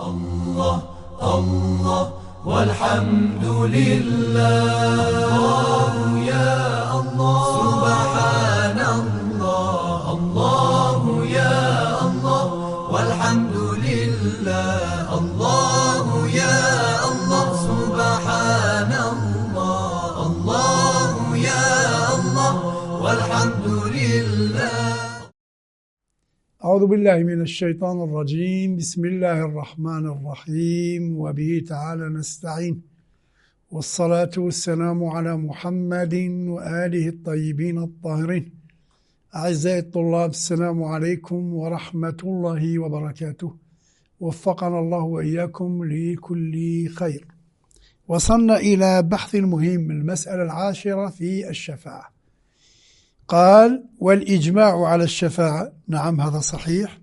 الله الله والحمد لله. الله يا الله سبحان الله. الله يا الله والحمد لله. الله يا الله سبحان الله. الله يا الله والحمد لله. أعوذ بالله من الشيطان الرجيم. بسم الله الرحمن الرحيم، وبه تعالى نستعين، والصلاة والسلام على محمد وآله الطيبين الطاهرين. أعزائي الطلاب، السلام عليكم ورحمة الله وبركاته. وفقنا الله وإياكم لكل خير. وصلنا إلى بحث مهم، المسألة 10 في الشفاعة. قال: والإجماع على الشفاعة. نعم، هذا صحيح،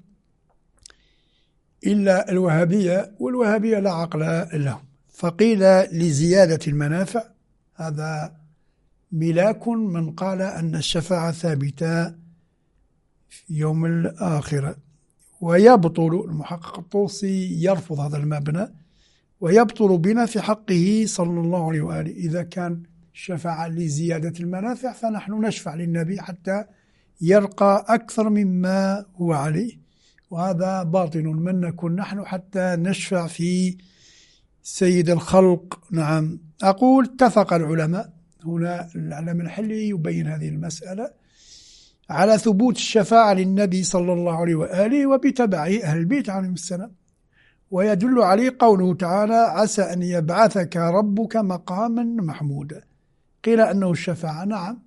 إلا الوهابية، والوهابية لا عقل لهم، فقيل لزيادة المنافع. هذا ملاك من قال أن الشفاعة ثابتة في يوم الآخرة. ويبطل المحقق الطوسي يرفض هذا المبنى، ويبطل بنا في حقه صلى الله عليه وآله. إذا كان الشفاعة لزيادة المنافع فنحن نشفع للنبي حتى يرقى أكثر مما هو عليه، وهذا باطل. من نكون نحن حتى نشفع في سيد الخلق؟ نعم. أقول: اتفق العلماء، هنا العلم الحلي يبين هذه المسألة، على ثبوت الشفاعة للنبي صلى الله عليه وآله وبتبعه أهل البيت عليهم السلام. ويدل عليه قوله تعالى: عسى أن يبعثك ربك مقاما محمودا. قيل أنه الشفاعة. نعم،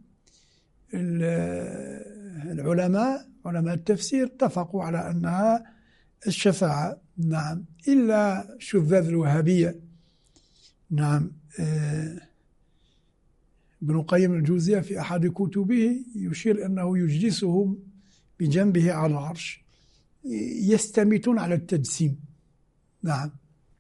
العلماء علماء التفسير اتفقوا على أنها الشفاعة. نعم، إلا شذاذ الوهابية. نعم، ابن القيم الجوزية في أحد كتبه يشير أنه يجلسهم بجنبه على العرش، يستمتون على التجسيم. نعم.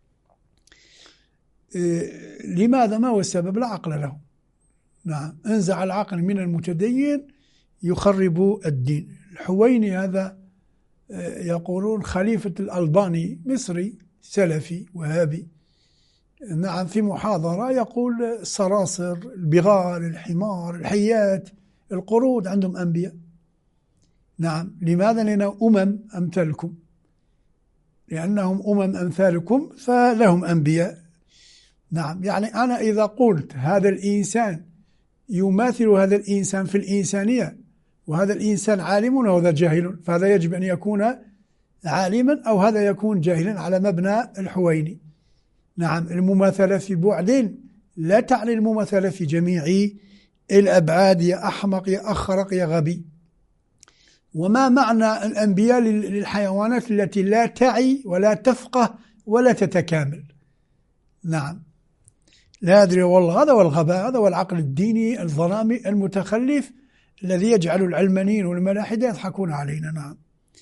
لماذا؟ ما هو السبب؟ لا عقل له. نعم، انزع العقل من المتدين يخرب الدين. الحويني هذا يقولون خليفة الألباني، مصري سلفي وهابي. نعم، في محاضرة يقول: الصراصر، البغال، الحمار، الحيات، القرود عندهم أنبياء. نعم. لماذا؟ لأنهم أمثالكم، لأنهم أمثالكم فلهم أنبياء. نعم، يعني أنا إذا قلت هذا الإنسان يماثل هذا الإنسان في الإنسانية، وهذا الإنسان عالم وهذا جاهل، فهذا يجب أن يكون عالما أو هذا يكون جاهلا على مبنى الحويني. نعم، المماثلة في بعد لا تعني المماثلة في جميع الأبعاد. يا أحمق يا أخرق يا غبي. وما معنى الأنبياء للحيوانات التي لا تعي ولا تفقه ولا تتكامل؟ نعم، لا أدري والله. هذا والغباء، هذا والعقل الديني الظلامي المتخلف الذي يجعل العلمانيين والملاحدة يضحكون علينا. نعم.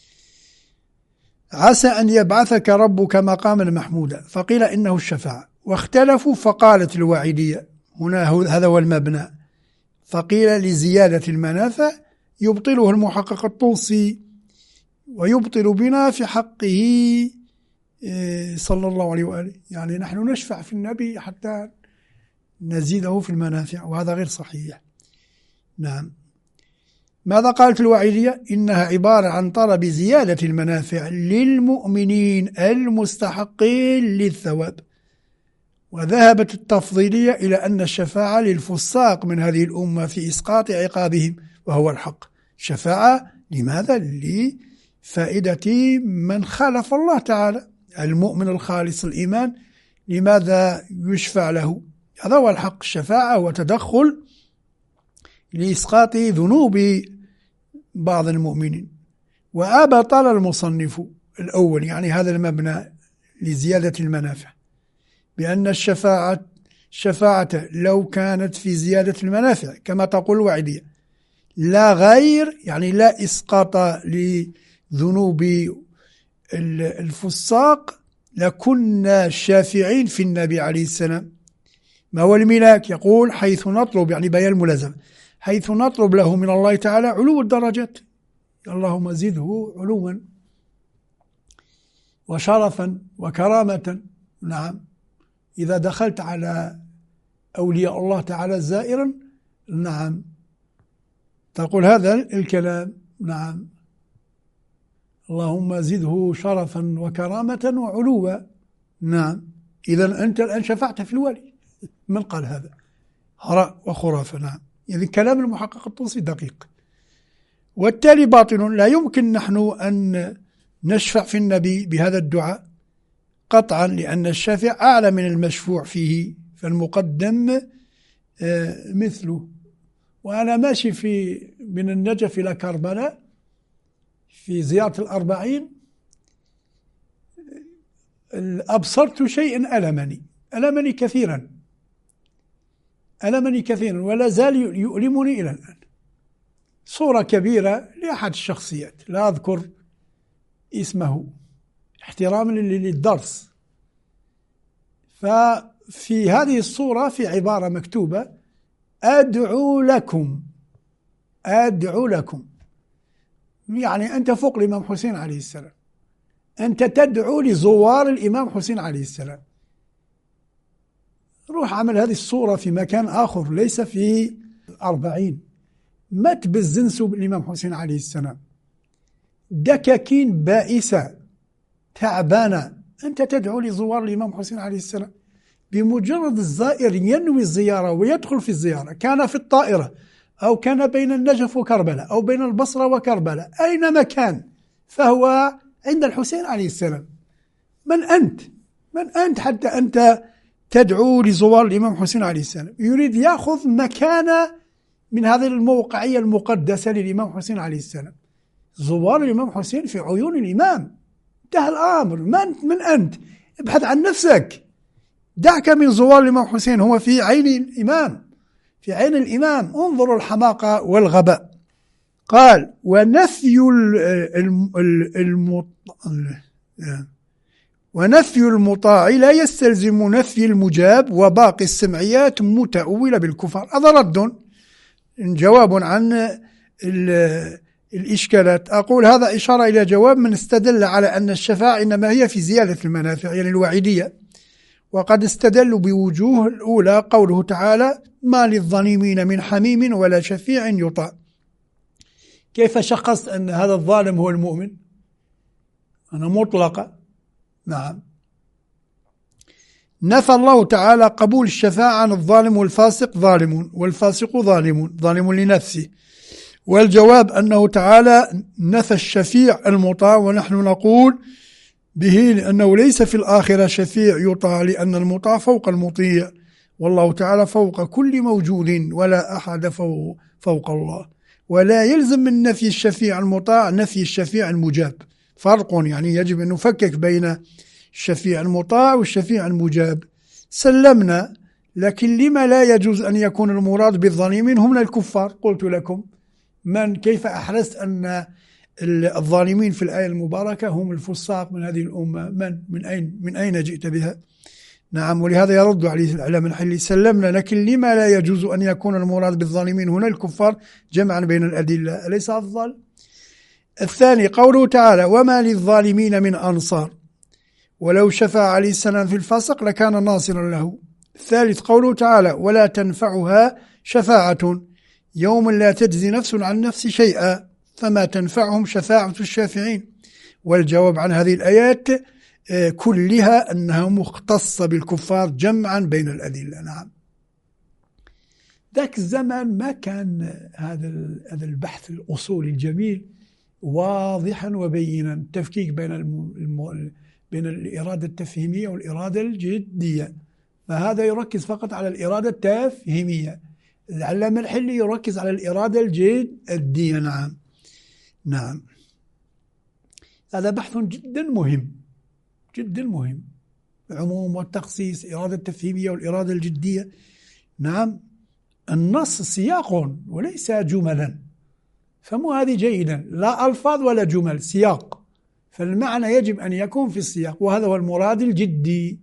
عسى أن يبعثك ربك مقاما محمودا، فقيل إنه الشفاعة. واختلفوا فقالت الواعدية، هنا هذا هو المبنى، فقيل لزيادة المنافع، يبطله المحقق الطوسي، ويبطل بنا في حقه صلى الله عليه وآله. يعني نحن نشفع في النبي حتى نزيده في المنافع، وهذا غير صحيح. نعم. ماذا قالت الواعدية؟ إنها عبارة عن طلب زيادة المنافع للمؤمنين المستحقين للثواب. وذهبت التفضيلية إلى أن الشفاعة للفساق من هذه الأمة في إسقاط عقابهم، وهو الحق. شفاعة لماذا؟ لفائدة من خالف الله تعالى، المؤمن الخالص الإيمان، لماذا يشفع له؟ هذا هو الحق. الشفاعة هو تدخل لإسقاط ذنوب بعض المؤمنين. وأبطل المصنف الأول، يعني هذا المبنى لزيادة المنافع، بأن الشفاعة لو كانت في زيادة المنافع كما تقول الوعدية لا غير، يعني لا إسقاط لذنوب الفساق، لكنا شافعين في النبي عليه السلام. ما هو الملاك؟ يقول: حيث نطلب، يعني بيان الملازمة، حيث نطلب له من الله تعالى علو الدرجات، اللهم زده علوا. وشرفا وكرامة. نعم، إذا دخلت على أولياء الله تعالى زائرا، نعم، تقول هذا الكلام. نعم، اللهم زده شرفا وكرامة وعلوا. نعم، إذا أنت الآن شفعت في الولي. من قال هذا؟ هراء وخرافة. نعم، يعني كلام المحقق الطوسي دقيق، والتالي باطل. لا يمكن نحن أن نشفع في النبي بهذا الدعاء قطعا، لأن الشافع أعلى من المشفوع فيه، فالمقدم مثله. وأنا ماشي من النجف إلى كربلاء في زيارة الأربعين، أبصرت شيئا ألمني كثيرا، ولا زال يؤلمني إلى الآن. صورة كبيرة لأحد الشخصيات لا أذكر اسمه احتراما للدرس، ففي هذه الصورة في عبارة مكتوبة: أدعو لكم. يعني أنت فوق الإمام حسين عليه السلام، أنت تدعو لزوار الإمام حسين عليه السلام. روح عمل هذه الصورة في مكان آخر، ليس في 40. ما تبزنسوا بالإمام حسين عليه السلام، دكاكين بائسة تعبانة، أنت تدعو لزوار الإمام حسين عليه السلام. بمجرد الزائر ينوي الزيارة ويدخل في الزيارة، كان في الطائرة أو كان بين النجف وكربلاء أو بين البصرة وكربلاء، أينما كان فهو عند الحسين عليه السلام. من أنت حتى أنت تدعو لزوار الإمام حسين عليه السلام؟ يريد يأخذ مكانة من هذه الموقعية المقدسة للإمام حسين عليه السلام. زوار الإمام حسين في عيون الإمام، انتهى الأمر. من أنت؟ ابحث عن نفسك، دعك من زوار الإمام حسين، هو في عين الإمام. انظروا الحماقة والغباء. قال: ونفي المطاع لا يستلزم نفي المجاب، وباقي السمعيات متأولة بالكفر. هذا رد، جواب عن الإشكالات. أقول هذا إشارة إلى جواب من استدل على أن الشفاعة إنما هي في زيادة المنافع، يعني الوعيدية، وقد استدلوا بوجوه. الأولى قوله تعالى: ما للظالمين من حميم ولا شفيع يطاع. كيف شخصت أن هذا الظالم هو المؤمن؟ أنا مطلقة. نعم، نفى الله تعالى قبول الشفاعة عن الظالم والفاسق. ظالم والفاسق ظالم لنفسه. والجواب أنه تعالى نفى الشفيع المطاع، ونحن نقول به لأنه ليس في الآخرة شفيع يطاع، لأن المطاع فوق المطيع، والله تعالى فوق كل موجود، ولا أحد فوق الله. ولا يلزم من نفي الشفيع المطاع نفي الشفيع المجاب. فرق، يعني يجب أن نفكك بين الشفيع المطاع والشفيع المجاب. سلمنا، لكن لما لا يجوز أن يكون المراد بالظالمين هم الكفار؟ قلت لكم كيف أحرزت أن الظالمين في الآية المباركة هم الفساق من هذه الأمة؟ من أين جئت بها؟ نعم، ولهذا يرد عليه الإعلام الحلي: سلمنا، لكن لما لا يجوز أن يكون المراد بالظالمين هنا الكفار جمعا بين الأدلة؟ أليس أفضل؟ الثاني قوله تعالى: وما للظالمين من أنصار، ولو شفع عليه السلام في الفاسق لكان ناصرا له. الثالث قوله تعالى: ولا تنفعها شفاعة يوم لا تجزي نفس عن نفس شيئا، فما تنفعهم شفاعة الشافعين. والجواب عن هذه الآيات كلها أنها مختصة بالكفار جمعا بين الأدلة. نعم، ذاك الزمن ما كان هذا البحث الأصولي الجميل واضحا وبينا، التفكيك بين الإرادة التفهيمية والإرادة الجدية، فهذا يركز فقط على الإرادة التفهيمية، العلامة الحلي يركز على الإرادة الجدية. نعم، هذا بحث جدا مهم، العموم والتخصيص، الإرادة التفهيمية والإرادة الجدية. نعم، النص سياق وليس جملا، فمو هذه جيدا، لا ألفاظ ولا جمل، سياق، فالمعنى يجب أن يكون في السياق، وهذا هو المراد الجدي.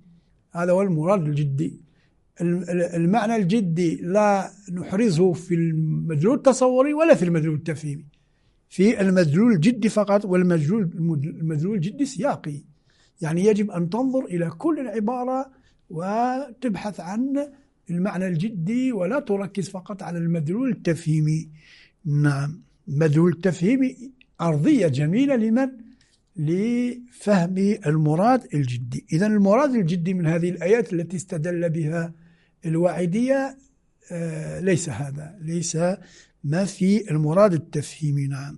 المعنى الجدي لا نحرزه في المدلول التصوري ولا في المدلول التفهيمي، في المدلول الجدي فقط، والمدلول الجدي سياقي، يعني يجب أن تنظر إلى كل العبارة وتبحث عن المعنى الجدي ولا تركز فقط على المدلول التفهيمي. نعم، المدلول التفهيمي أرضية جميلة لمن؟ لفهم المراد الجدي. إذن المراد الجدي من هذه الآيات التي استدل بها الواعدية ليس هذا، ليس ما في المراد التفهيمي. نعم.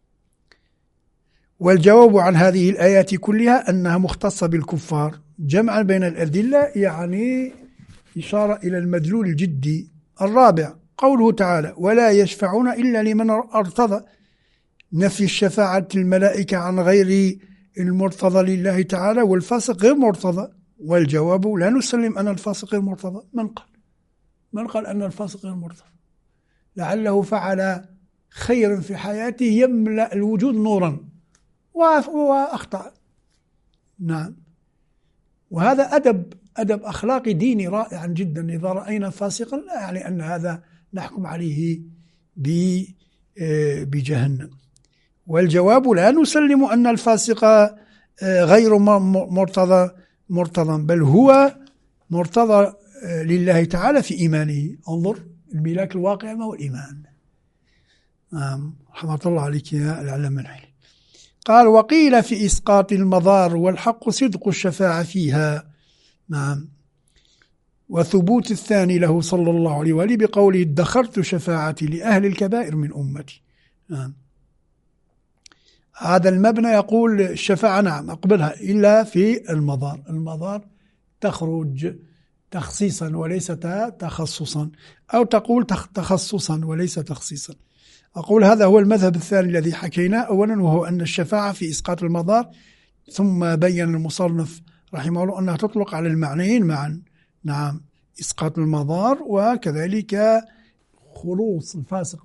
والجواب عن هذه الآيات كلها أنها مختصة بالكفار جمعا بين الأدلة، يعني إشارة إلى المدلول الجدي. الرابع قوله تعالى ولا يشفعون إلا لمن ارتضى، نفي الشفاعة الملائكة عن غير المرتضى لله تعالى، والفاسق غير مرتضى. والجواب لا نسلم أن الفاسق غير مرتضى. من قال أن الفاسق غير مرتضى؟ لعله فعل خيرا في حياته يملأ الوجود نورا وأخطأ. نعم. وهذا أدب أخلاقي ديني رائع جدا. إذا رأينا فاسقا لا يعني أن هذا نحكم عليه بجهنم. والجواب لا نسلم أن الفاسق غير مرتضى، بل هو مرتضى لله تعالى في إيمانه. انظر الملاك الواقع ما هو الإيمان. رحمة الله عليك يا العلامة الحلي. قال وقيل في إسقاط المضار والحق صدق الشفاعة فيها. نعم. وثبوت الثاني له صلى الله عليه وآله بقوله ادخرت شفاعتي لأهل الكبائر من أمتي. نعم. هذا المبنى يقول الشفاعة نعم أقبلها إلا في المضار. المضار تخرج تخصيصا وليس تخصصا، أو تقول تخصصا وليس تخصيصا. أقول هذا هو المذهب الثاني الذي حكيناه أولا، وهو أن الشفاعة في إسقاط المضار، ثم بين المصنف رحمه الله أنها تطلق على المعنيين معا. نعم، إسقاط المضار وكذلك خلوص الفاسق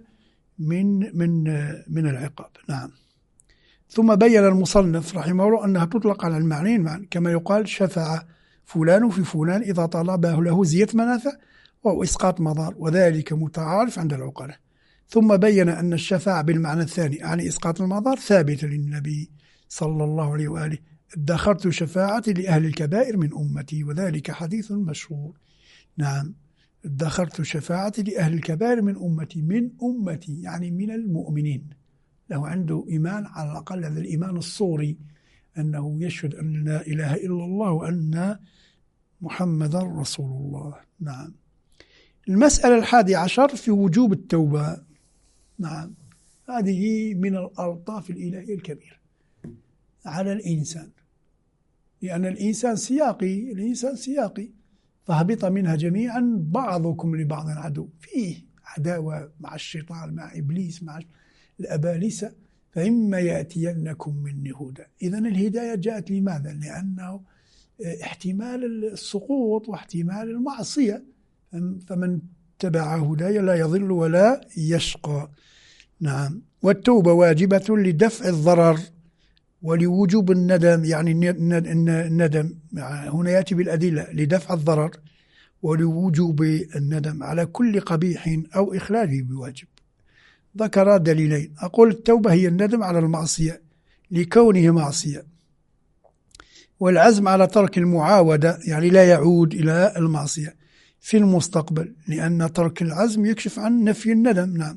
من العقاب. نعم. ثم بين المصنف رحمه الله أنها تطلق على المعنيين معا، كما يقال شفع فلان في فلان إذا طلبه له زيادة منافع، وهو إسقاط مضار، وذلك متعارف عند العقلاء. ثم بين أن الشفاعة بالمعنى الثاني يعني إسقاط المضار ثابتة للنبي صلى الله عليه وآله ادخرت شفاعتي لأهل الكبائر من أمتي، وذلك حديث مشهور. نعم، ادخرت شفاعتي لأهل الكبائر من أمتي يعني من المؤمنين. له عنده إيمان على الأقل هذا الإيمان الصوري، أنه يشهد أن لا إله إلا الله وأن محمد رسول الله. نعم. المسألة 11 في وجوب التوبة. نعم، هذه من الألطاف الإلهية الكبيرة على الإنسان، لأن الإنسان سياقي فهبط منها جميعا بعضكم لبعض عدو، فيه عداوة مع الشيطان مع إبليس مع الأبالسة، فإما يأتينكم مني هدى. إذن الهداية جاءت لماذا؟ لأنه احتمال السقوط واحتمال المعصية، فمن تبع هداي لا يضل ولا يشقى. نعم. والتوبة واجبة لدفع الضرر ولوجوب الندم، يعني الندم هنا يأتي بالأدلة لدفع الضرر ولوجوب الندم على كل قبيح أو إخلاله بواجب. ذكر دليلين. أقول التوبة هي الندم على المعصية لكونه معصية، والعزم على ترك المعاودة يعني لا يعود إلى المعصية في المستقبل، لأن ترك العزم يكشف عن نفي الندم. نعم،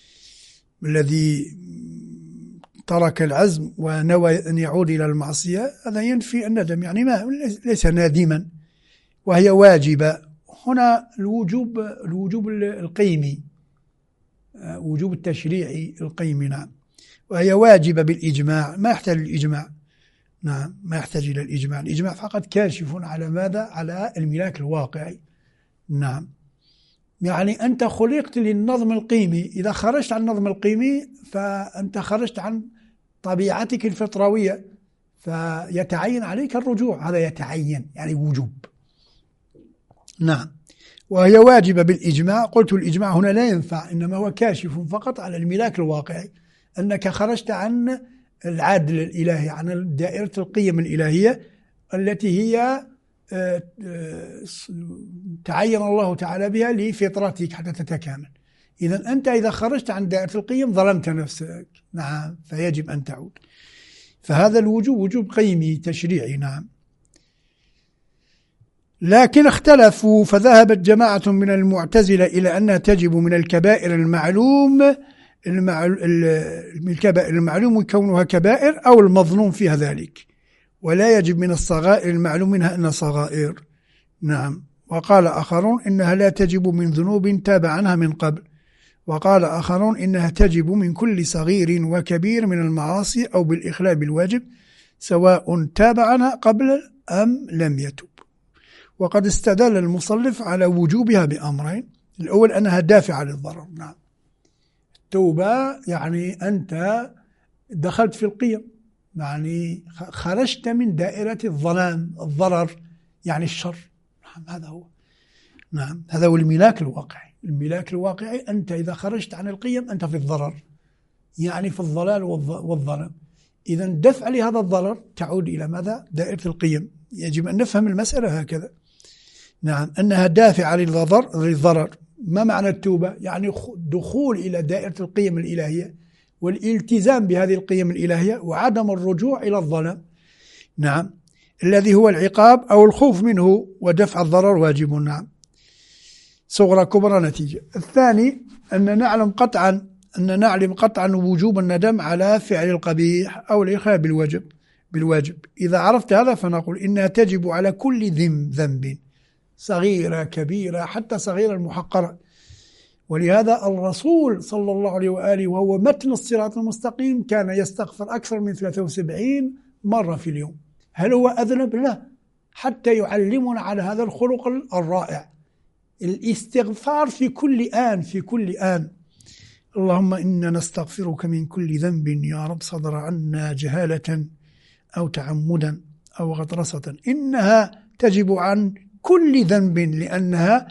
الذي ترك العزم ونوى أن يعود إلى المعصية هذا ينفي الندم، يعني ليس نادما، وهي واجبة. هنا الوجوب القيمي، وجوب التشريعي القيمي. نعم، وهي واجبة بالإجماع، ما يحتاج للإجماع. نعم، ما يحتاج إلى الإجماع. الإجماع فقط كاشف على ماذا؟ على الملاك الواقعي. نعم، يعني أنت خلقت للنظم القيمي، إذا خرجت عن النظم القيمي فأنت خرجت عن طبيعتك الفطروية، فيتعين عليك الرجوع. هذا يتعين يعني وجوب. نعم، وهي واجبة بالإجماع. قلت الإجماع هنا لا ينفع، إنما هو كاشف فقط على الملاك الواقعي، أنك خرجت عن العدل الإلهي، عن دائرة القيم الإلهية التي هي تعين الله تعالى بها لفطرتك حتى تتكامل. إذن أنت إذا خرجت عن دائرة القيم ظلمت نفسك. نعم، فيجب أن تعود. فهذا الوجوب وجوب قيمي تشريعي. نعم. لكن اختلفوا، فذهبت جماعة من المعتزلة إلى أنها تجب من الكبائر المعلوم كونها كبائر أو المظنون فيها ذلك، ولا يجب من الصغائر المعلوم منها أنها صغائر. نعم. وقال آخرون إنها لا تجب من ذنوب تاب عنها من قبل، وقال آخرون إنها تجب من كل صغير وكبير من المعاصي أو بالإخلاء بالواجب سواء تاب عنها قبل أم لم يتب. وقد استدل المصنف على وجوبها بأمرين: الأول أنها دافعة للضرر. نعم. التوبة يعني أنت دخلت في القيم، يعني خرجت من دائرة الظلام، الضرر يعني الشر. نعم هذا هو. نعم هذا هو الملاك الواقعي. الملاك الواقعي أنت إذا خرجت عن القيم أنت في الضرر، يعني في الضلال والظلام. إذا دفع لهذا الضرر تعود إلى ماذا؟ دائرة القيم. يجب أن نفهم المسألة هكذا. نعم أنها دافعة للضرر. ما معنى التوبة؟ يعني دخول إلى دائرة القيم الإلهية والالتزام بهذه القيم الإلهية وعدم الرجوع إلى الظلام. نعم الذي هو العقاب أو الخوف منه، ودفع الضرر واجب. نعم صغرى كبرى نتيجة. الثاني أن نعلم قطعا وجوب الندم على فعل القبيح أو الإخلاء بالواجب. إذا عرفت هذا فنقول إنها تجب على كل ذنب، صغيرة كبيرة حتى صغيرة المحقرة. ولهذا الرسول صلى الله عليه وآله وهو متن الصراط المستقيم كان يستغفر أكثر من 73 مرة في اليوم. هل هو أذنب؟ لا، حتى يعلمنا على هذا الخلق الرائع، الاستغفار في كل آن. اللهم إنا نستغفرك من كل ذنب يا رب صدر عنا جهالة أو تعمدا أو غطرسة. إنها تجب عن كل ذنب لأنها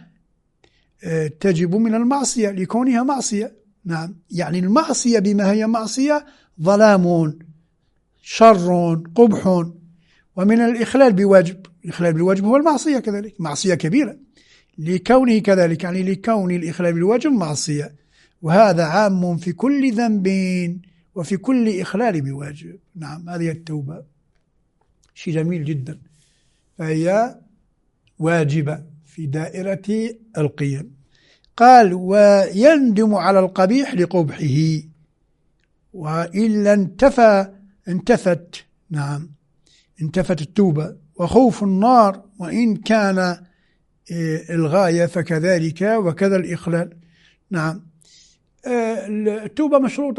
تجب من المعصية لكونها معصية. نعم يعني المعصية بما هي معصية ظلام، شر، قبح. ومن الإخلال بواجب، الإخلال بالواجب هو المعصية كذلك، معصية كبيرة لكونه كذلك، يعني لكون الإخلال بالواجب معصية. وهذا عام في كل ذنب وفي كل إخلال بواجب. نعم هذه التوبة شيء جميل جدا، فهي واجبة في دائرة القيم. قال ويندم على القبيح لقبحه وإلا انتفت. نعم انتفت التوبة. وخوف النار وإن كان الغاية فكذلك وكذا الإخلال. نعم التوبة مشروطة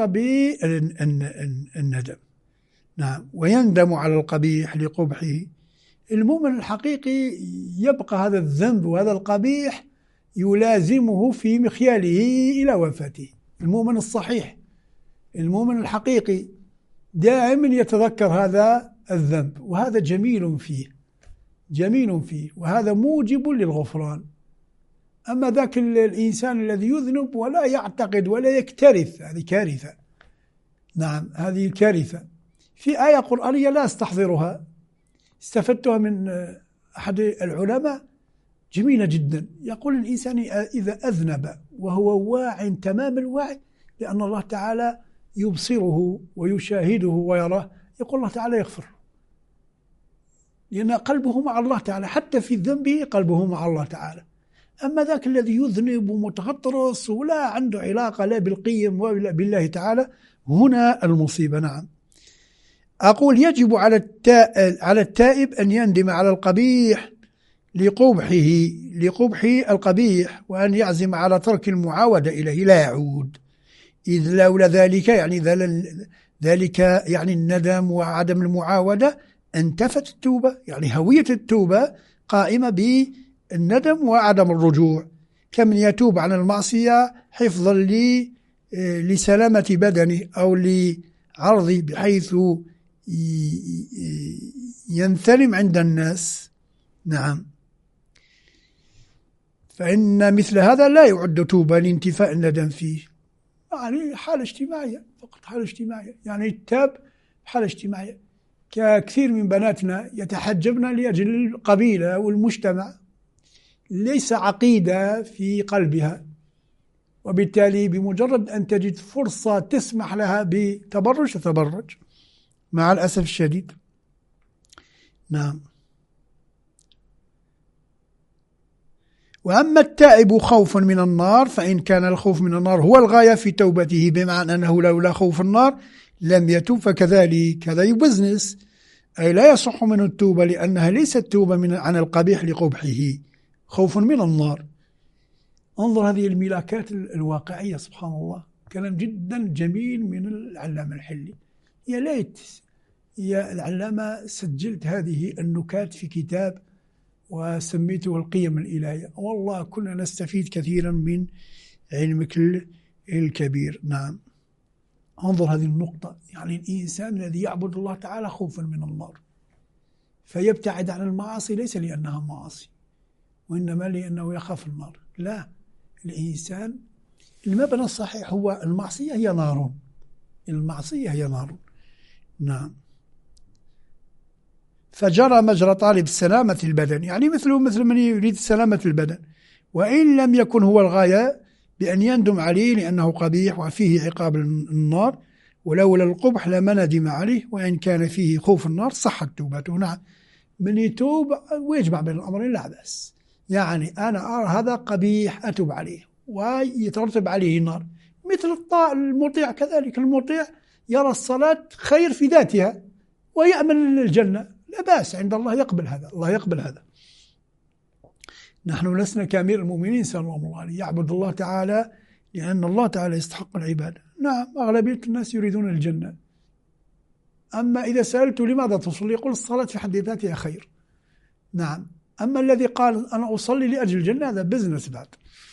بالندم. نعم ويندم على القبيح لقبحه. المؤمن الحقيقي يبقى هذا الذنب وهذا القبيح يلازمه في مخياله إلى وفاته. المؤمن الصحيح، المؤمن الحقيقي دائما يتذكر هذا الذنب، وهذا جميل فيه، وهذا موجب للغفران. أما ذاك الإنسان الذي يذنب ولا يعتقد ولا يكترث، هذه كارثة. نعم هذه كارثة. في آية قرآنية لا أستحضرها، استفدتها من أحد العلماء جميلة جدا. يقول الإنسان إذا أذنب وهو واع تمام الوعي، لأن الله تعالى يبصره ويشاهده ويراه، يقول الله تعالى يغفر، لأن قلبه مع الله تعالى، حتى في ذنبه قلبه مع الله تعالى. أما ذاك الذي يذنب ومتغطرس ولا عنده علاقة لا بالقيم ولا بالله تعالى، هنا المصيبة. نعم أقول يجب على التائب أن يندم على القبيح لقبح القبيح، وأن يعزم على ترك المعاودة إليه لا يعود. إذ لولا ذلك يعني الندم وعدم المعاودة انتفت التوبة، يعني هوية التوبة قائمة بالندم وعدم الرجوع. كمن يتوب عن المعصية حفظا لسلامة بدنه أو لعرضه بحيث ينثلم عند الناس. نعم فإن مثل هذا لا يعد توبة لانتفاء الندم فيه، يعني حالة اجتماعية فقط، حالة اجتماعية، يعني التاب حالة اجتماعية. كثير من بناتنا يتحجبن لأجل القبيلة والمجتمع، ليس عقيدة في قلبها، وبالتالي بمجرد أن تجد فرصة تسمح لها بتبرج تتبرج. مع الأسف الشديد. نعم. وأما التائب خوفا من النار فإن كان الخوف من النار هو الغاية في توبته، بمعنى أنه لولا خوف النار لم يتوب، فكذلك هذا بزنس، أي لا يصح من التوبة لأنها ليست توبة عن القبيح لقبحه، خوف من النار. انظر هذه الملاكات الواقعية، سبحان الله، كلام جدا جميل من العلامة الحلي. يا ليت يا العلامة سجلت هذه النكات في كتاب وسميته القيم الإلهية، والله كنا نستفيد كثيرا من علمك الكبير. نعم. انظر هذه النقطة، يعني الإنسان الذي يعبد الله تعالى خوفا من النار فيبتعد عن المعاصي ليس لأنها معاصي وإنما لأنه يخاف النار. لا، الإنسان المبنى الصحيح هو المعصية هي نار، المعصية هي نار. نعم. فجرى مجرى طالب سلامة البدن، يعني مثل من يريد سلامة البدن، وإن لم يكن هو الغاية بأن يندم عليه لأنه قبيح وفيه عقاب النار، ولولا القبح لما ندم عليه، وإن كان فيه خوف النار صحت توبته. نعم، من يتوب ويجمع بين الأمرين لا بأس، يعني أنا أرى هذا قبيح أتوب عليه ويترتب عليه النار، مثل المطيع كذلك، المطيع يرى الصلاة خير في ذاتها ويأمل الجنة، لا بأس عند الله، يقبل هذا، الله يقبل هذا. نحن لسنا كامير المؤمنين سلام الله عليه، يعبد الله تعالى لأن الله تعالى يستحق العبادة. نعم، أغلبية الناس يريدون الجنة، أما إذا سألت لماذا تصلي يقول الصلاة في حد ذاتها خير. نعم، أما الذي قال أنا أصلي لأجل الجنة هذا بزنس بعد.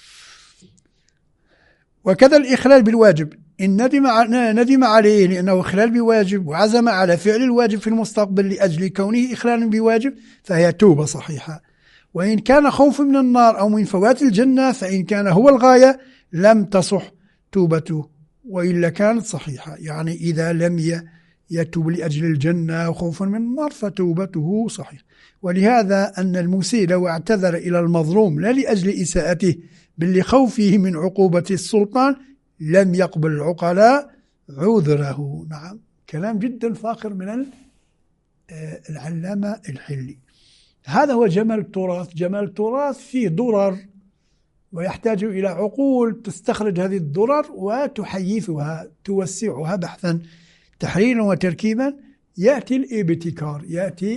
وكذا الإخلال بالواجب، إن ندم عليه لأنه إخلال بواجب وعزم على فعل الواجب في المستقبل لأجل كونه إخلال بواجب فهي توبة صحيحة. وإن كان خوف من النار أو من فوات الجنة فإن كان هو الغاية لم تصح توبته وإلا كانت صحيحة، يعني إذا لم يتوب لأجل الجنة وخوفا من النار فتوبته صحيحة. ولهذا أن المسيء لو اعتذر إلى المظلوم لا لأجل إساءته بل لخوفه من عقوبة السلطان لم يقبل العقلاء عذره. نعم، كلام جدا فاخر من العلامة الحلي. هذا هو جمال التراث. جمال التراث فيه ضرر ويحتاج إلى عقول تستخرج هذه الضرر وتحيثها توسعها بحثا تحليلا وتركيبا، يأتي الابتكار.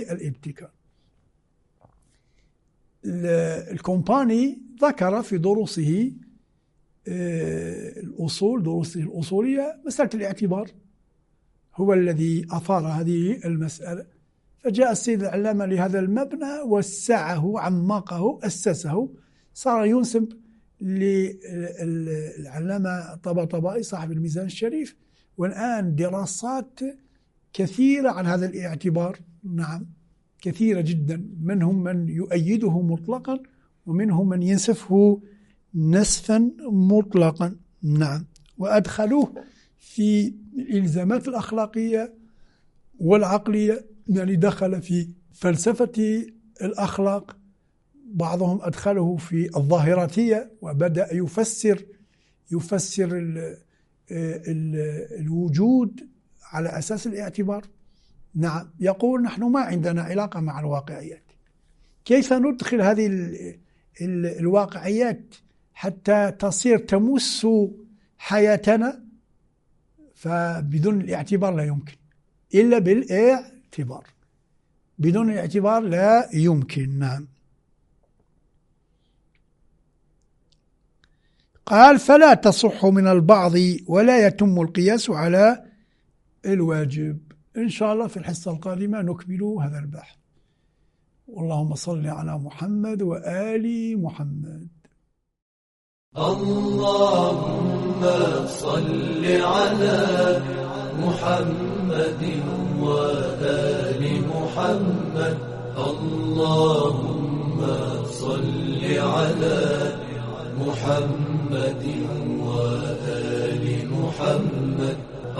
الكومباني ذكر في دروسه دروسه الأصولية مسألة الاعتبار، هو الذي أثار هذه المسألة، فجاء السيد العلامة لهذا المبنى وسعه عمقه أسسه، صار ينسب للعلامة طباطبائي صاحب الميزان الشريف، والآن دراسات كثيرة عن هذا الاعتبار. نعم، كثيرة جدا، منهم من يؤيده مطلقا ومنهم من ينسفه نسفا مطلقا. نعم، وأدخلوه في الإلزامات الأخلاقية والعقلية، يعني دخل في فلسفة الأخلاق، بعضهم أدخله في الظاهراتية وبدأ يفسر الوجود على أساس الاعتبار. نعم، يقول نحن ما عندنا علاقة مع الواقعيات، كيف ندخل هذه الواقعيات حتى تصير تمس حياتنا، فبدون الاعتبار لا يمكن، إلا بالاعتبار، بدون الاعتبار لا يمكن. نعم. قال فلا تصح من البعض ولا يتم القياس على الواجب. إن شاء الله في الحصة القادمة نكمل هذا البحث. اللهم صل على محمد وآل محمد. اللهم صل على محمد وآل محمد. اللهم صل على محمد وآل محمد.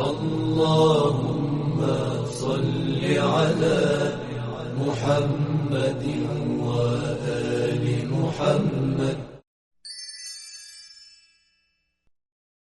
اللهم صل على محمد وآل محمد.